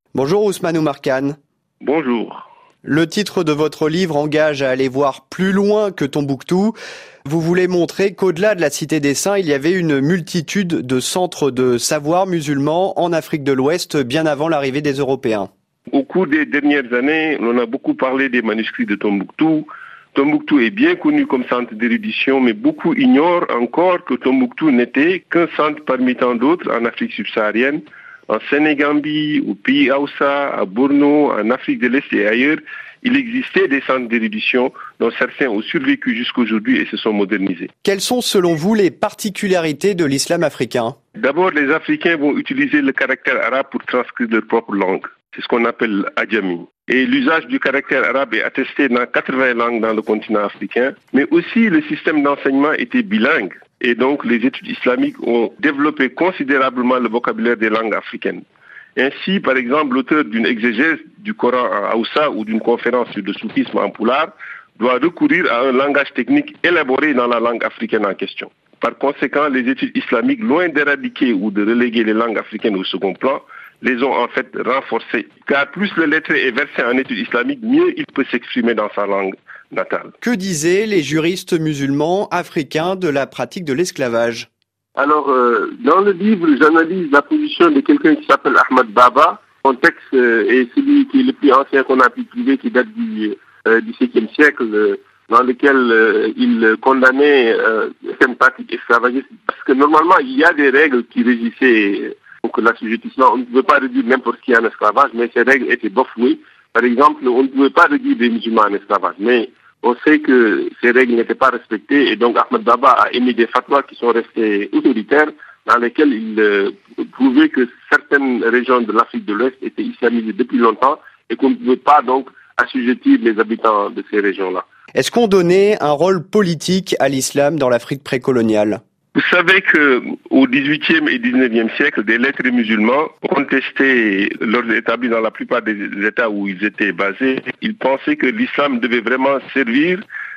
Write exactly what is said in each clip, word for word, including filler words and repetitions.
Bonjour Ousmane Oumar Khan. Bonjour. Le titre de votre livre engage à aller voir plus loin que Tombouctou. Vous voulez montrer qu'au-delà de la Cité des Saints, il y avait une multitude de centres de savoir musulmans en Afrique de l'Ouest bien avant l'arrivée des Européens. Au cours des dernières années, on a beaucoup parlé des manuscrits de Tombouctou. Tombouctou est bien connu comme centre d'érudition, mais beaucoup ignorent encore que Tombouctou n'était qu'un centre parmi tant d'autres en Afrique subsaharienne, en Sénégambie, au pays Hausa, à Borno, en Afrique de l'Est et ailleurs. Il existait des centres d'érudition dont certains ont survécu jusqu'aujourd'hui et se sont modernisés. Quelles sont selon vous les particularités de l'islam africain ? D'abord, les Africains vont utiliser le caractère arabe pour transcrire leur propre langue. C'est ce qu'on appelle adjami. Et l'usage du caractère arabe est attesté dans quatre-vingts langues dans le continent africain. Mais aussi, le système d'enseignement était bilingue. Et donc, les études islamiques ont développé considérablement le vocabulaire des langues africaines. Ainsi, par exemple, l'auteur d'une exégèse du Coran en Hausa ou d'une conférence sur le soufisme en Pulaar doit recourir à un langage technique élaboré dans la langue africaine en question. Par conséquent, les études islamiques, loin d'éradiquer ou de reléguer les langues africaines au second plan, les ont en fait renforcées. Car plus le lettré est versé en études islamiques, mieux il peut s'exprimer dans sa langue natale. Que disaient les juristes musulmans africains de la pratique de l'esclavage ? Alors, euh, dans le livre, j'analyse la position de quelqu'un qui s'appelle Ahmad Baba. Son texte euh, est celui qui est le plus ancien qu'on a pu trouver, qui date du euh, dix-septième siècle, euh, dans lequel euh, il condamnait euh, certaines pratiques esclavagistes. Parce que normalement, il y a des règles qui régissaient donc l'assujettissement. On ne pouvait pas réduire n'importe qui en esclavage, mais ces règles étaient bafouées. Par exemple, on ne pouvait pas réduire des musulmans en esclavage, mais on sait que ces règles n'étaient pas respectées et donc Ahmed Baba a émis des fatwas qui sont restés autoritaires dans lesquels il euh, prouvait que certaines régions de l'Afrique de l'Ouest étaient islamisées depuis longtemps et qu'on ne pouvait pas donc assujettir les habitants de ces régions-là. Est-ce qu'on donnait un rôle politique à l'islam dans l'Afrique précoloniale ? Vous savez qu'au dix-huitième et dix-neuvième siècle, des lettrés musulmans contestaient l'ordre établi dans la plupart des États où ils étaient basés. Ils pensaient que l'islam devait vraiment servir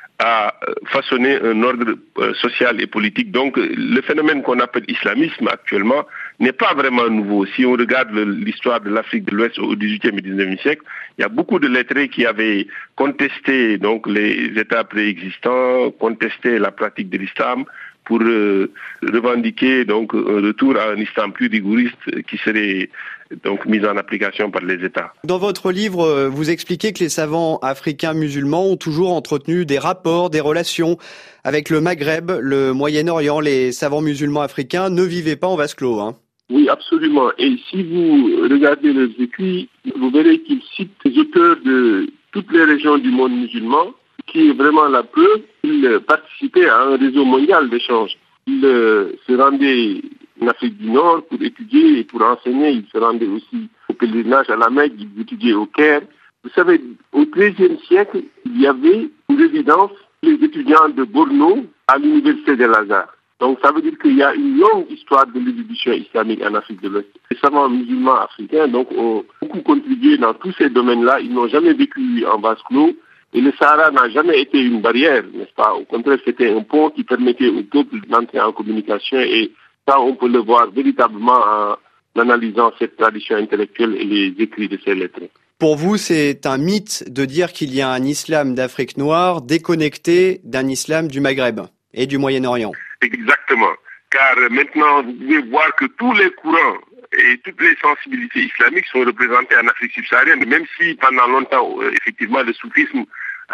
à façonner un ordre social et politique. Donc le phénomène qu'on appelle islamisme actuellement n'est pas vraiment nouveau. Si on regarde l'histoire de l'Afrique de l'Ouest au dix-huitième et dix-neuvième siècle, il y a beaucoup de lettrés qui avaient contesté donc les États préexistants, contesté la pratique de l'islam, pour euh, revendiquer donc un retour à un islam plus rigoriste qui serait donc mis en application par les États. Dans votre livre, vous expliquez que les savants africains musulmans ont toujours entretenu des rapports, des relations avec le Maghreb, le Moyen-Orient. Les savants musulmans africains ne vivaient pas en vase clos, hein. Oui, absolument. Et si vous regardez les écrits, vous verrez qu'ils citent les auteurs de toutes les régions du monde musulman, qui est vraiment la preuve qu'il participait à un réseau mondial d'échanges. Il euh, se rendait en Afrique du Nord pour étudier et pour enseigner. Il se rendait aussi au pèlerinage à la Mecque, il étudiait au Caire. Vous savez, au treizième siècle, il y avait une résidence des étudiants de Borno à l'université de Lazare. Donc ça veut dire qu'il y a une longue histoire de l'érudition islamique en Afrique de l'Ouest. Les savants musulmans africains donc, ont beaucoup contribué dans tous ces domaines-là. Ils n'ont jamais vécu en vase clos. Et le Sahara n'a jamais été une barrière, n'est-ce pas ? Au contraire, c'était un pont qui permettait au peuple d'entrer en communication et ça, on peut le voir véritablement en analysant cette tradition intellectuelle et les écrits de ces lettres. Pour vous, c'est un mythe de dire qu'il y a un islam d'Afrique noire déconnecté d'un islam du Maghreb et du Moyen-Orient. Exactement. Car maintenant, vous pouvez voir que tous les courants et toutes les sensibilités islamiques sont représentées en Afrique subsaharienne, même si pendant longtemps, effectivement, le soufisme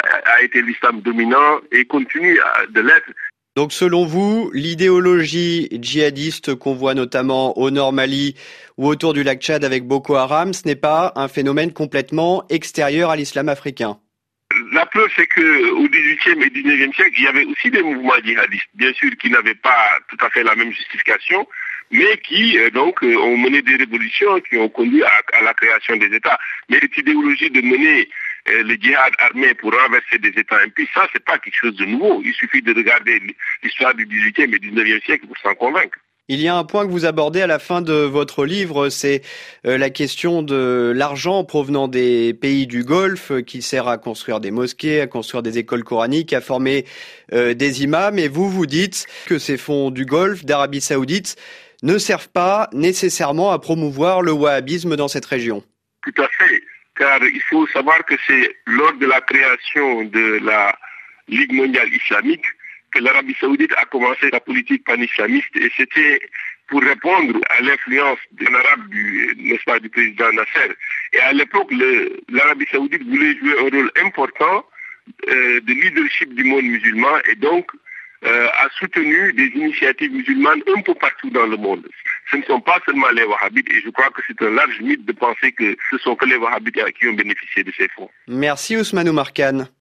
a été l'islam dominant et continue de l'être. Donc selon vous, l'idéologie djihadiste qu'on voit notamment au Nord Mali ou autour du lac Tchad avec Boko Haram, ce n'est pas un phénomène complètement extérieur à l'islam africain. La preuve, c'est qu'au dix-huitième et dix-neuvième siècle, il y avait aussi des mouvements djihadistes, bien sûr, qui n'avaient pas tout à fait la même justification, mais qui euh, donc euh, ont mené des révolutions qui ont conduit à, à la création des États. Mais cette idéologie de mener euh, le djihad armé pour renverser des États impies, ça, c'est pas quelque chose de nouveau. Il suffit de regarder l'histoire du dix-huitième et dix-neuvième siècle pour s'en convaincre. Il y a un point que vous abordez à la fin de votre livre, c'est la question de l'argent provenant des pays du Golfe qui sert à construire des mosquées, à construire des écoles coraniques, à former euh, des imams. Et vous, vous dites que ces fonds du Golfe, d'Arabie Saoudite, ne servent pas nécessairement à promouvoir le wahhabisme dans cette région. Tout à fait, car il faut savoir que c'est lors de la création de la Ligue mondiale islamique que l'Arabie saoudite a commencé la politique pan-islamiste et c'était pour répondre à l'influence d'un arabe du, n'est-ce pas, du président Nasser. Et à l'époque, le, l'Arabie saoudite voulait jouer un rôle important euh, de leadership du monde musulman et donc euh, a soutenu des initiatives musulmanes un peu partout dans le monde. Ce ne sont pas seulement les wahhabites et je crois que c'est un large mythe de penser que ce sont que les wahhabites qui ont bénéficié de ces fonds. Merci Ousmane Oumar Kane.